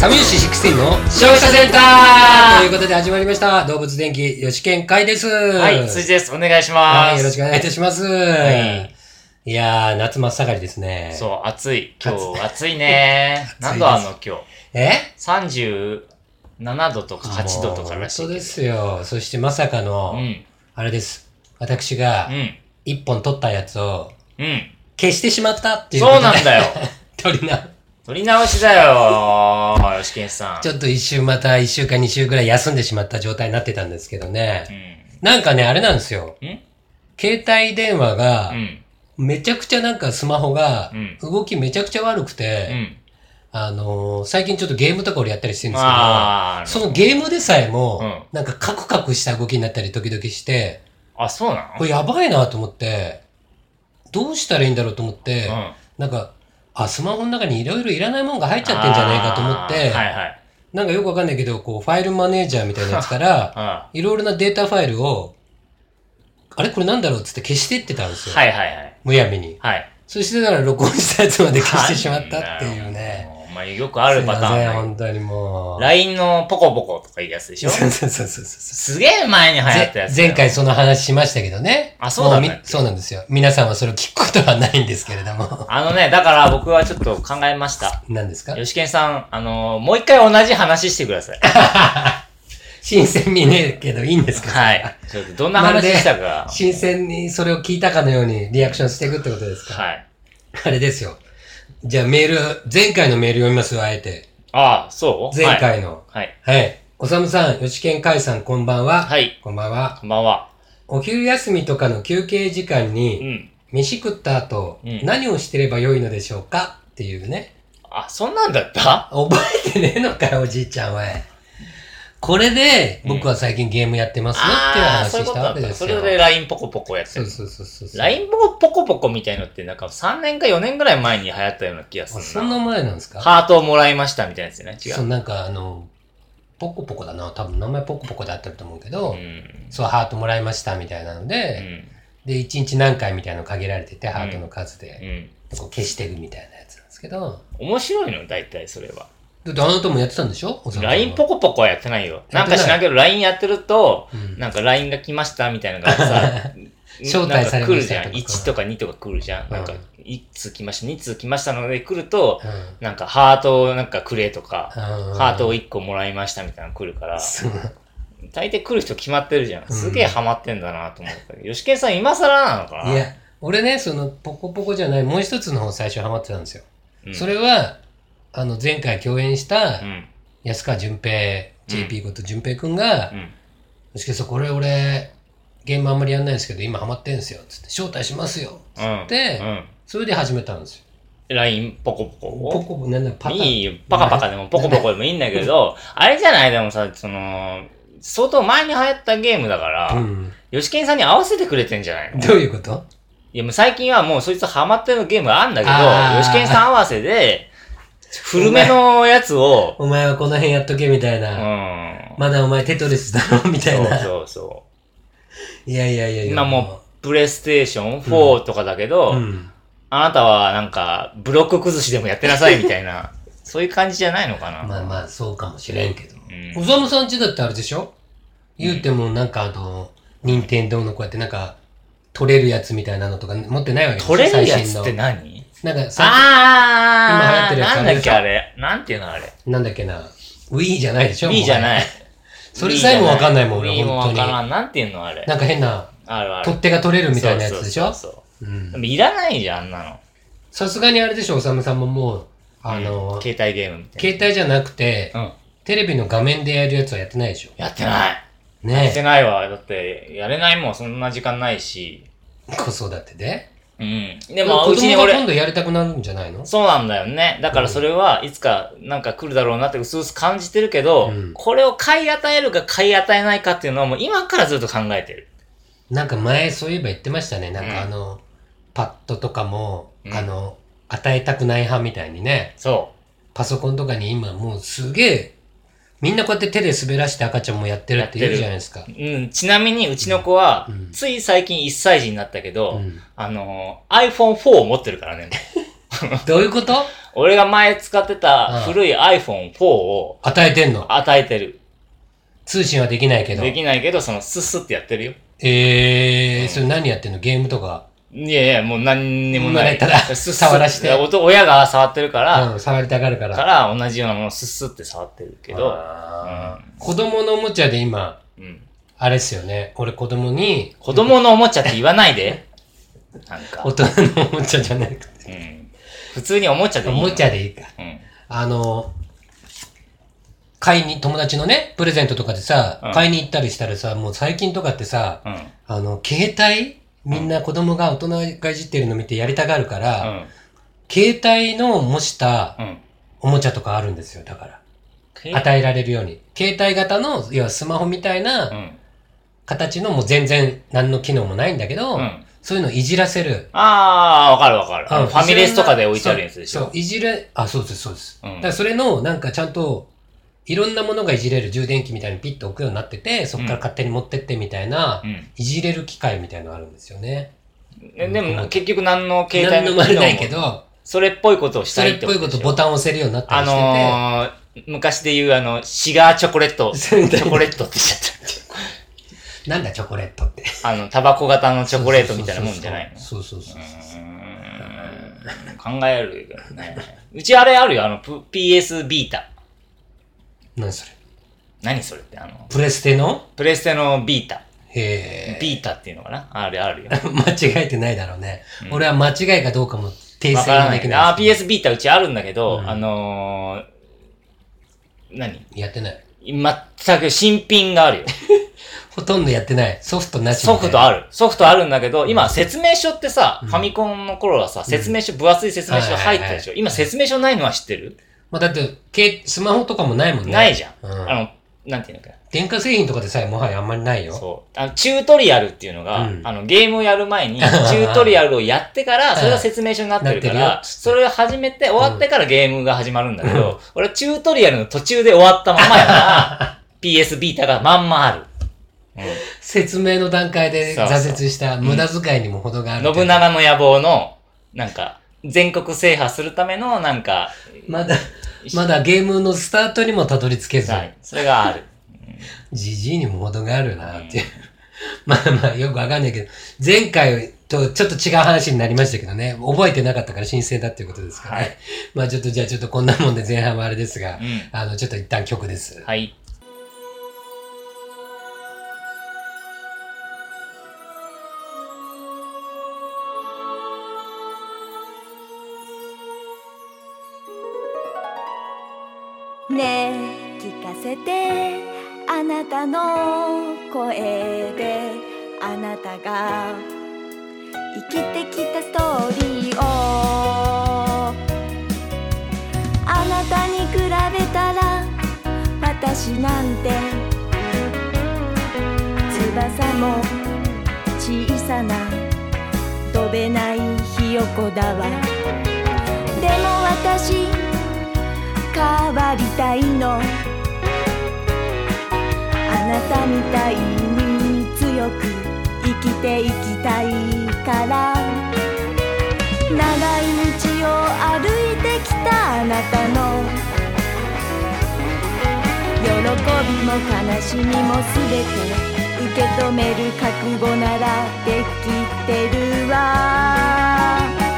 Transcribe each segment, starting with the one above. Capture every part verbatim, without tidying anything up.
サミューシじゅうろくの消費者センターということで始まりました動物電気吉健会です。 はい、辻です。お願いします。 はい、よろしくお願いいたします。はい、いやー、夏真っ盛りですね。 そう、暑い。今日暑いね。何度あんの今日。 え ?さんじゅうななどとかはちどとからしいけど。 本当ですよ。そしてまさかの、うん、あれです。私が、一本取ったやつを、うん、消してしまったっていうことで。 そうなんだよ。 取りな。 取り直しだよー、吉健さん。 ちょっと一週また一週間二週くらい休んでしまった状態になってたんですけどね。うん、なんかね、あれなんですよ。ん携帯電話が、うん、めちゃくちゃなんかスマホが、うん、動きめちゃくちゃ悪くて、うん、あのー、最近ちょっとゲームとか俺やったりしてるんですけど、そのゲームでさえも、うん、なんかカクカクした動きになったり時々して、 あ、そうなの？ これやばいなと思って、どうしたらいいんだろうと思って、うん、なんか、あ、スマホの中にいろいろいらないものが入っちゃってんじゃないかと思って、はいはい、なんかよくわかんないけど、こう、ファイルマネージャーみたいなやつから、いろいろなデータファイルを、あれこれなんだろうっつって消してってたんですよ。 はいはいはい。 むやみに。 はい。 そしてだから録音したやつまで消してしまったっていうね。 まあよくあるパターンね。 本当にもう。 ライン のポコポコとかいうやつでしょ？ そうそうそうそう。 すげえ前に流行ったやつ。 前回その話しましたけどね。 あ、そうなんだ。 そうなんですよ。皆さんはそれを聞くことはないんですけれども。 あのね、だから僕はちょっと考えました。 何ですか？ 吉健さん、あのー、もう一回同じ話してください。 新鮮にねえけどいいんですか？ はい。ちょっとどんな話したか。 新鮮にそれを聞いたかのようにリアクションしていくってことですか？ はい。 あれですよ。じゃあメール、前回のメール読みますよ、あえて。 ああ、そう前回の。 はい。 はい。おさむさん、吉健海さん、こんばんは。 はい。 こんばんは。 こんばんは。 お昼休みとかの休憩時間に、うん、飯食った後、うん、何をしてればよいのでしょうかっていうね。 あ、そんなんだった？ 覚えてねえのかよ、おじいちゃんは。これで、僕は最近ゲームやってますよっていう話したわけですよ。 それで ライン ポコポコやってる。 そうそうそうそう。 ライン ポコポコみたいのってなんかさんねんかよねんぐらい前に流行ったような気がするな。 そんな前なんですか？ ハートをもらいましたみたいなやつね。違う。 そう、なんかあの、ポコポコだな。多分名前ポコポコであったと思うけど、うん、そう、ハートもらいましたみたいなので、うん、で、いちにち何回みたいなの限られてて、ハートの数で、うん、こう消していくみたいなやつなんですけど。 面白いの大体それは。 だってあなたもやってたんでしょ？ ライン ポコポコはやってないよ。なんか知らんけど ライン やってると、うん、なんか ライン が来ましたみたいなのがさ、 招待されましたとか来るじゃん。いちとかにとか来るじゃん。うん、なんか、いち通来ました、に通来ましたので来ると、うん、なんかハートをなんかくれとか、うん、ハートをいっこもらいましたみたいなの来るから、大抵来る人決まってるじゃん。すげえハマってんだなと思ったけど、吉健さん今更なのかな？ いや、俺ね、そのポコポコじゃない、もう一つの方最初ハマってたんですよ。うん、それは、あの前回共演した、うん安川淳平、ジェーピー こと淳平くんが、もしかしてこれ俺、ゲームあんまりやんないんですけど、今ハマってんすよ、つって、招待しますよ、つって、うんうん、それで始めたんですよ。 ライン ポコポコポコポコ、なんだ、パカ。 いいよ、パカパカでもポコポコでもいいんだけど、あれじゃないでもさ、その、相当前に流行ったゲームだから、うん、吉健さんに合わせてくれてんじゃないの？ どういうこと？ いや、もう最近はもうそいつハマってるゲームあんだけど、吉健さん合わせで、古めのやつをお。お前はこの辺やっとけみたいな。うん。まだお前テトリスだろみたいな。 そうそうそう。 いやいやいやいや。 今もう、プレイステーションフォーとかだけど、うんうん、あなたはなんか、ブロック崩しでもやってなさいみたいな、そういう感じじゃないのかな。 まあまあ、そうかもしれんけど。うん。おさむさんちだってあれでしょ？言うてもなんかあの、任天堂のこうやってなんか、取れるやつみたいなのとか持ってないわけでしょ？ 取れるやつって何？ なんかさ、 あー、今流行ってるやつなんだっけあれ。なんていうのあれ。 なんだっけな。Wii じゃないでしょ？ Wii じゃない。 それさえもわかんないもん、俺。 Wii もわからん。なんていうのあれ。 なんか変な、 あるある。 取っ手が取れるみたいなやつでしょ？ そうそうそう。うん。でもいらないじゃん、あんなの。 さすがにあれでしょ、おさむさんももう、あの、 うん、携帯ゲームみたいな。 携帯じゃなくて、うん、テレビの画面でやるやつはやってないでしょ？ やってない。 ねえ。 やってないわ。だって、やれないもん、そんな時間ないし。 子育てで？ うん。 でも、うちに俺。今度やりたくなるんじゃないの？ そうなんだよね。だからそれはいつかなんか来るだろうなってうすうす感じてるけど、うん、これを買い与えるか買い与えないかっていうのはもう今からずっと考えてる。 なんか前そういえば言ってましたね。なんかあの、うん、パッドとかも、うん、あの、与えたくない派みたいにね。 そう。 パソコンとかに今もうすげえ、みんなこうやって手で滑らして赤ちゃんもやってるって言うじゃないですか。 うん。ちなみにうちの子は、うん、つい最近いっさい児になったけど、うん、あの、アイフォンフォー を持ってるからね。 どういうこと？ 俺が前使ってた古い アイフォンフォー を与えてんの？ 与えてる。 通信はできないけど。 できないけど、そのスッスってやってるよ。 えー、うん、それ何やってんの？ゲームとか？ いやいや、もう何にもない。 ただ、触らして。 親が触ってるから、 うん、触りたがるから。 から同じようなものをスッスって触ってるけど、うん、 子供のおもちゃで今、うん、あれっすよね。俺子供に。 子供のおもちゃって言わないで。なんか。 大人のおもちゃじゃなくて。うん、 普通におもちゃでいい。 おもちゃでいいか。うん、あの、買いに、友達のね、プレゼントとかでさ、うん、買いに行ったりしたらさ、もう最近とかってさ、うん、あの、携帯みんな子供が大人がいじってるの見てやりたがるから、うん、携帯の模したおもちゃとかあるんですよ、だから。与えられるように。携帯型の、要はスマホみたいな形のもう全然何の機能もないんだけど、うん、そういうのいじらせる。 ああ、わかるわかる。うん、ファミレスとかで置いてあるやつでしょ。 そう、いじれ、あ、そうです、そうです。うん、だからそれの、なんかちゃんと、いろんなものがいじれる充電器みたいにピッと置くようになってて、そこから勝手に持ってってみたいな、うん、いじれる機械みたいなのがあるんですよね。 え、でも結局何の携帯の機能もないけど、 それっぽいことをしたいってことでしょ。それっぽいことボタンを押せるようになったりしてて。 あのー、昔で言うあの、シガーチョコレット。チョコレットって言っちゃった。なんだチョコレットって。 あの、タバコ型のチョコレートみたいなもんじゃないの？ そうそうそう。 考えるけどね。うちあれあるよ、あの、ピーエス ビータ。 何それ？ 何それってあの、 プレステの？ プレステのビータ。 へー。 ビータっていうのかな？あれあるよ。 間違えてないだろうね。うん、俺は間違いかどうかも訂正できない。わからない。あー、ピーエス ビータうちあるんだけど、うん、あのー、何？ やってない。 全く新品があるよ。 ほとんどやってない。ソフトなし。 ソフトある。ソフトあるんだけど、今説明書ってさ、うん、ファミコンの頃はさ、説明書、分厚い説明書入ってたでしょ、うん、今説明書ないのは知ってる？ まあ、だって、スマホとかもないもんね。 ないじゃん。うん、あの、なんていうのかな。 電化製品とかでさえもはやあんまりないよ。 そう。あの、チュートリアルっていうのが、うん、あの、ゲームをやる前に、チュートリアルをやってから、それが説明書になってるから、それを始めて、終わってからゲームが始まるんだけど、うん、俺はチュートリアルの途中で終わったままやから、ピーエス ビータがまんまある。 うん、説明の段階で挫折した無駄遣いにも程がある、 うん。信長の野望の、なんか、全国制覇するための、なんか、 まだ、まだゲームのスタートにもたどり着けず。はい。 それがある。 じじいにも程があるなっていう。まあまあ、よくわかんないけど、前回とちょっと違う話になりましたけどね、覚えてなかったから新鮮だっていうことですからね。はい、まあちょっとじゃあちょっとこんなもんで前半はあれですが、うん、あの、ちょっと一旦曲です。 はい。 ねえ聞かせてあなたの声であなたが生きてきたストーリーをあなたに比べたら私なんて翼も小さな飛べないひよこだわ。でも私変わりたいの。あなたみたいに強く生きていきたいから。長い道を歩いてきたあなたの喜びも悲しみもすべて受け止める覚悟ならできてるわ。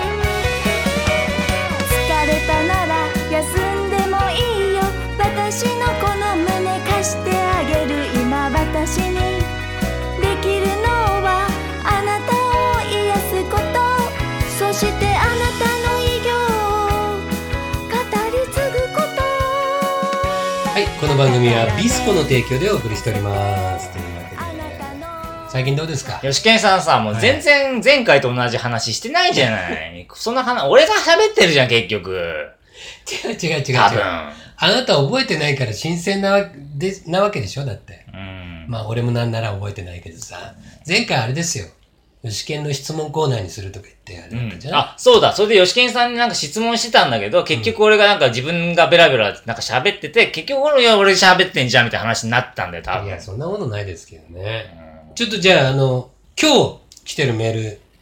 疲れたなら休んで私のこの胸貸してあげる。今私にできるのはあなたを癒すこと、そしてあなたの偉業を語り継ぐこと。 はい、この番組はビスコの提供でお送りしておりますというわけで、最近どうですか？ 吉健さんさ、もう全然前回と同じ話してないじゃない。そんな話、俺が喋ってるじゃん結局。 違う違う違う違う。多分あなた覚えてないから新鮮なわでなわけでしょだって。うん。まあ俺もなんなら覚えてないけどさ。前回あれですよ。吉健の質問コーナーにするとか言ってあれだったじゃん、うん、あ、 そうだ。それで吉健さんになんか質問してたんだけど、結局俺がなんか自分がベラベラなんか喋ってて、結局俺は俺喋ってんじゃんみたいな話になったんだよ、多分。 いや、そんなことないですけどね。うん、ちょっとじゃあ、あの、今日来てるメール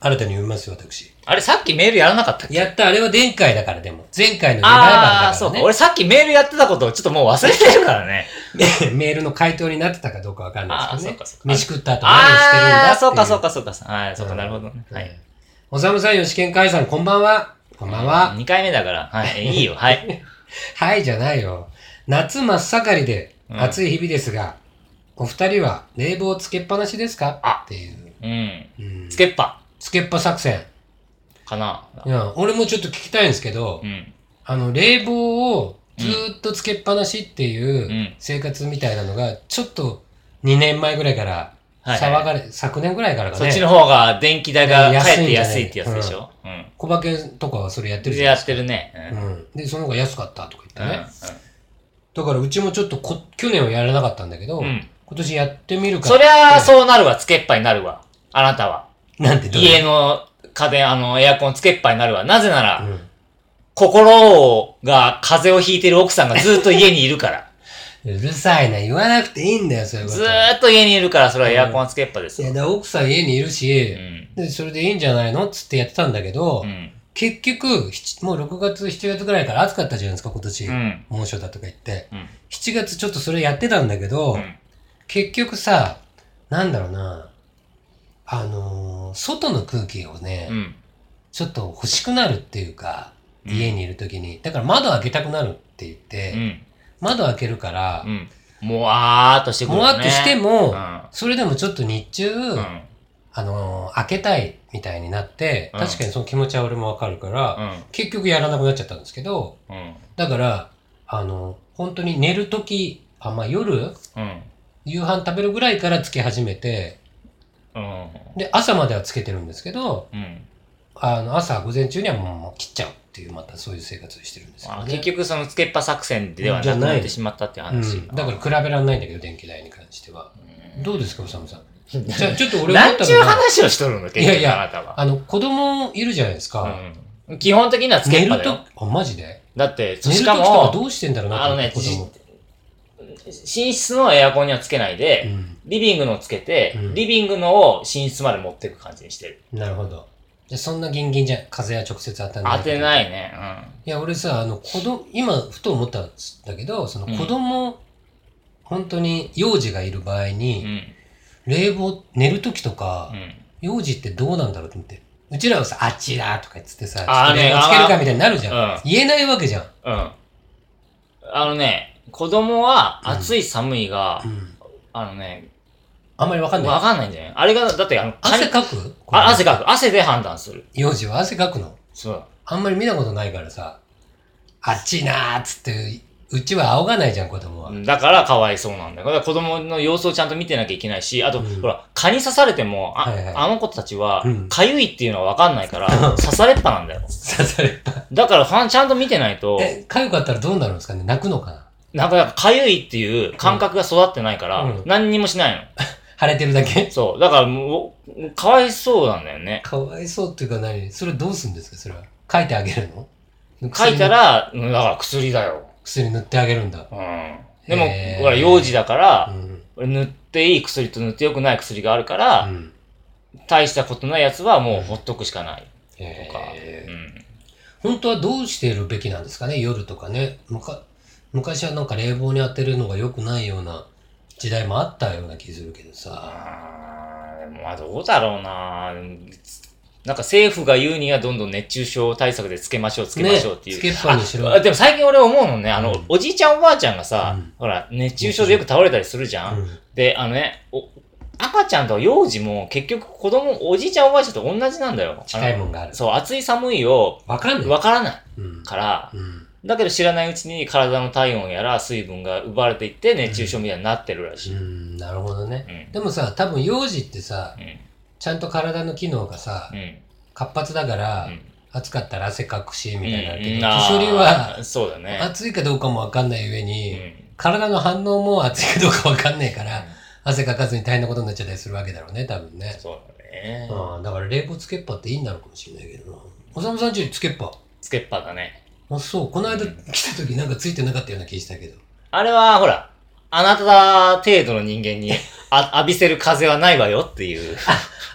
新たに読みますよ、私。 あれ、さっきメールやらなかったっけ？ やった、あれは前回だからでも。前回のリバイバルだからね。 ああ、そうか。俺さっきメールやってたことをちょっともう忘れてるからね。 メールの回答になってたかどうかわかんないですけどね。 あそうかそうか飯食った後何をしてるんだっていう。 ああ、そうかそうかそうか。はい、そうか、なるほどね。はい。 おさむさん、吉健海さん、こんばんは。こんばんは。 にかいめだから。はい、いいよ、はい。 はいじゃないよ。夏真っ盛りで暑い日々ですが、うん、お二人は冷房つけっぱなしですかっていう。 うん。うん、つけっぱ。 つけっぱ作戦。 かな。 いや、俺もちょっと聞きたいんですけど、うん、あの、冷房をずーっとつけっぱなしっていう生活みたいなのが、ちょっとにねんまえぐらいから騒がれ、はいはい、昨年ぐらいからかね。 そっちの方が電気代がかえって安いってやつでしょ。うん。 小馬券とかはそれやってるじゃないですか。やってるね。 うん。うん、で、その方が安かったとか言ってね。うんうん、だからうちもちょっとこ、去年はやらなかったんだけど、うん、今年やってみるかそりゃあそうなるわ、つけっぱになるわ。あなたは。 なんてどう家の家電、あの、エアコンつけっぱになるわ。なぜなら、うん、心が風邪をひいてる奥さんがずっと家にいるから。 うるさいな、言わなくていいんだよ、そういうこと。 ずーっと家にいるから、それはエアコンはつけっぱですよ。 うん、いや、奥さん家にいるし、うん、で、それでいいんじゃないのつってやってたんだけど、うん、結局、もうろくがつ、しちがつぐらいから暑かったじゃないですか、今年。うん、猛暑だとか言って、うん。しちがつちょっとそれやってたんだけど、うん、結局さ、なんだろうな、あのー、外の空気をね、うん、ちょっと欲しくなるっていうか、家にいるときに。だから窓開けたくなるって言って、うん、窓開けるから、うん、 もわーっとしてくるね。 もわっとしても、うん、それでもちょっと日中、うん、あのー、開けたいみたいになって、うん、確かにその気持ちは俺もわかるから、うん、結局やらなくなっちゃったんですけど、うん、だから、あのー、本当に寝るとき、あ、まあ、夜、うん、夕飯食べるぐらいからつけ始めて、うん、で、朝まではつけてるんですけど、うん、あの、朝、午前中にはもう切っちゃうっていう、またそういう生活をしてるんですよ、ね。 結局そのつけっぱ作戦ではなくなってしまったっていう話。うん、 だから比べられないんだけど、電気代に関しては。うん、どうですか、おさむさん。じゃあ、ちょっと俺思ったのが。何ちゅう話をしとるの結局、 いやいや、あなたは。あの、子供いるじゃないですか。 うん、基本的にはつけっぱだよ。 寝ると、あ、マジでだって、 しかも、寝るときとかどうしてんだろうな、 あのね、子供。寝室のエアコンにはつけないで、うん、リビングのをつけて、うん、リビングのを寝室まで持っていく感じにしてる。 なるほど。じゃそんなギンギンじゃ、風は直接当たんない。 当てないね。うん。 いや、俺さ、あの、子供、今、ふと思ったんだけど、その子供、うん、本当に幼児がいる場合に、うん、冷房、寝るときとか、うん、幼児ってどうなんだろうと思って。うちらはさ、あっちだとか言ってさ、 あ、 冷房つけるかみたいになるじゃん。うん、言えないわけじゃん。 うん。あのね、子供は暑い寒いが、うん、あのね、 あんまりわかんない。 わかんないんじゃないあれが、だってあの、 汗かくあ、汗かく。汗で判断する。 幼児は汗かくのそう。 あんまり見たことないからさ、あっちいなーっつって、うちは仰がないじゃん、子供は。 だからかわいそうなんだよ。だから子供の様子をちゃんと見てなきゃいけないし、あと、うん、ほら、蚊に刺されても、あ、はいはい、あの子たちは、かゆいっていうのはわかんないから、刺されっぱなんだよ。 刺されっぱ。 だから、ちゃんと見てないと。 え、かゆかったらどうなるんですかね泣くのかななんか、かゆいっていう感覚が育ってないから、うん、何にもしないの。 腫れてるだけそう。だからもう、かわいそうなんだよね。 かわいそうっていうか何それどうするんですかそれは。書いてあげるの書いたら、だから薬だよ。 薬塗ってあげるんだ。 うん。でも、ほら、幼児だから、うん、塗っていい薬と塗ってよくない薬があるから、うん、大したことないやつはもうほっとくしかない。とか。うん、 本当はどうしているべきなんですかね夜とかね。昔はなんか冷房に当てるのが良くないような時代もあったような気するけどさ。 あまあどうだろうななんか政府が言うにはどんどん熱中症対策でつけましょうつけましょうっていう。 ね、つけっぱにしろ。 でも最近俺思うのね、あの、うん、おじいちゃんおばあちゃんがさ、うん、ほら、熱中症でよく倒れたりするじゃん。うん、で、あのね、お赤ちゃんと幼児も結局子供、おじいちゃんおばあちゃんと同じなんだよ。 近いもんがある。 そう、暑い寒いを。 わかんない。 わからない。から、うんだけど知らないうちに体の体温やら水分が奪われていって熱中症みたいになってるらしい。 うん、うんなるほどね、うん。でもさ、多分幼児ってさ、うん、ちゃんと体の機能がさ、うん、活発だから、うん、暑かったら汗かくし、みたいになるけど、年寄りは、 そうだね。 暑いかどうかもわかんない上に、うん、体の反応も暑いかどうかわかんないから、うん、汗かかずに大変なことになっちゃったりするわけだろうね、多分ね。 そうだね。 うん、だから冷房つけっぱっていいんだろうかもしれないけどな。おさむさんちつけっぱつけっぱだね。 あ、そう。この間来た時なんかついてなかったような気したけど。 あれは、ほら、あなた程度の人間にあ浴びせる風はないわよっていう。 あ、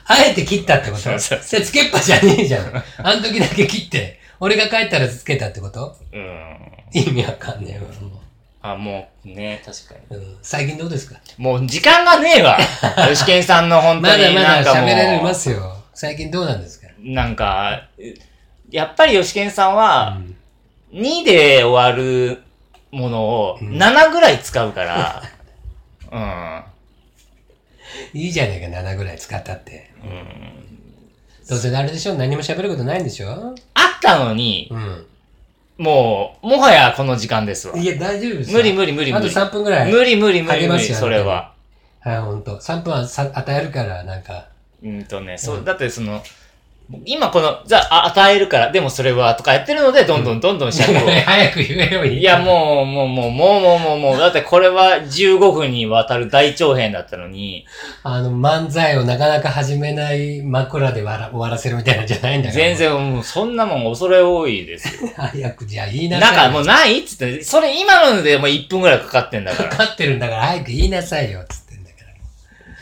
あえて切ったってこと？ そうそうそれつけっぱじゃねえじゃん。あの時だけ切って、俺が帰ったらつけたってこと？ うん。 意味わかんねえわ。 あ、もうね、確かに。 うん、最近どうですか？ もう時間がねえわ。吉健さんの本当にまだまなんかもう。 だ喋れますよ。最近どうなんですか？ なんか、やっぱり吉健さんは、うん、にで終わるものをななぐらい使うから、うん。 いいじゃねえか、ななぐらい使ったって。うん。どうせあれでしょ？何も喋ることないんでしょ？ あったのに、うん。もう、もはやこの時間ですわ。 いや、大丈夫ですよ。 無理無理無理無理。 あとさんぷんぐらい。 無理無理無理無理、それは。 はい、ほんと。さんぷんはさ与えるから、なんか。 うんとね、そう、だってその、今この、じゃあ、与えるから、でもそれは、とかやってるので、どんどんどんどん尺を。 早く言えよ、 いや、もう、もう、もう、もう、もう、もう、もう、だってこれはじゅうごふんにわたる大長編だったのに。 あの、漫才をなかなか始めない枕で終わらせるみたいなんじゃないんだから。 全然、もう、そんなもん恐れ多いですよ。 早く、じゃあ言いなさい。 なんかもうないっつって、それ今のでもういっぷんぐらいかかってんだから。 かかってるんだから、早く言いなさいよ、つってんだから。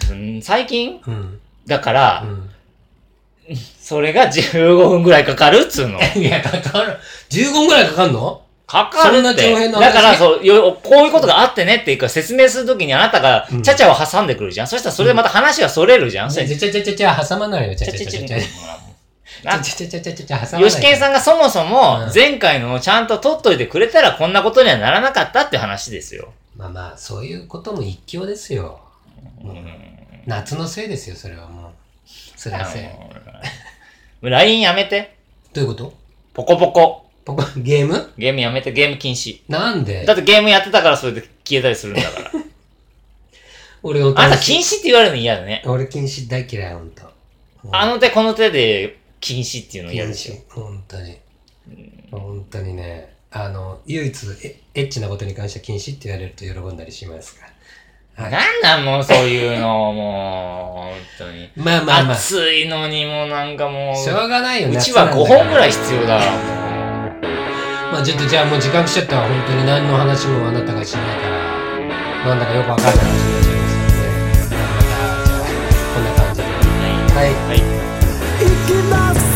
うん、最近うん。 だから、うんそれがじゅうごふんぐらいかかるっつうの。 いや、かかる。じゅうごふんぐらいかかるの？ かかるって。そんな長編の話。だからそうよ、こういうことがあってねっていうか説明するときにあなたがちゃちゃを挟んでくるじゃん。うん、そしたらそれでまた話がそれるじゃん。 ちゃちゃちゃちゃちゃ挟まないよ、ちゃちゃちゃちゃちゃ。ちゃちゃちゃちゃちゃ挟まない。 吉健さんがそもそも前回のちゃんと取っといてくれたらこんなことにはならなかったって話ですよ。 まあまあ、そういうことも一興ですよ。うん、夏のせいですよ、それはもう。それはせい。 ライン やめて。 どういうこと？ ポコポコ。 ポコ、ゲーム？ ゲームやめて、ゲーム禁止。 なんで？ だってゲームやってたからそれで消えたりするんだから。 俺のあんた禁止って言われるの嫌だね。 俺禁止大嫌い、ほんと。 あの手この手で禁止っていうの嫌ですよ。 ほんとに。ほんとにね、あの、唯一エエッチなことに関しては禁止って言われると喜んだりしますから。 はい、なんなんもうそういうの、もう、本当に。 まあまあまあ。 暑いのにもうなんかもう。 しょうがないよね。 うちはごほんぐらい必要だわ。 まあちょっとじゃあもう時間来ちゃったわ。本当に何の話もあなたがしないから、なんだかよくわかんない話になっちゃいますので、また、じゃあ、こんな感じで。はい。はい。はい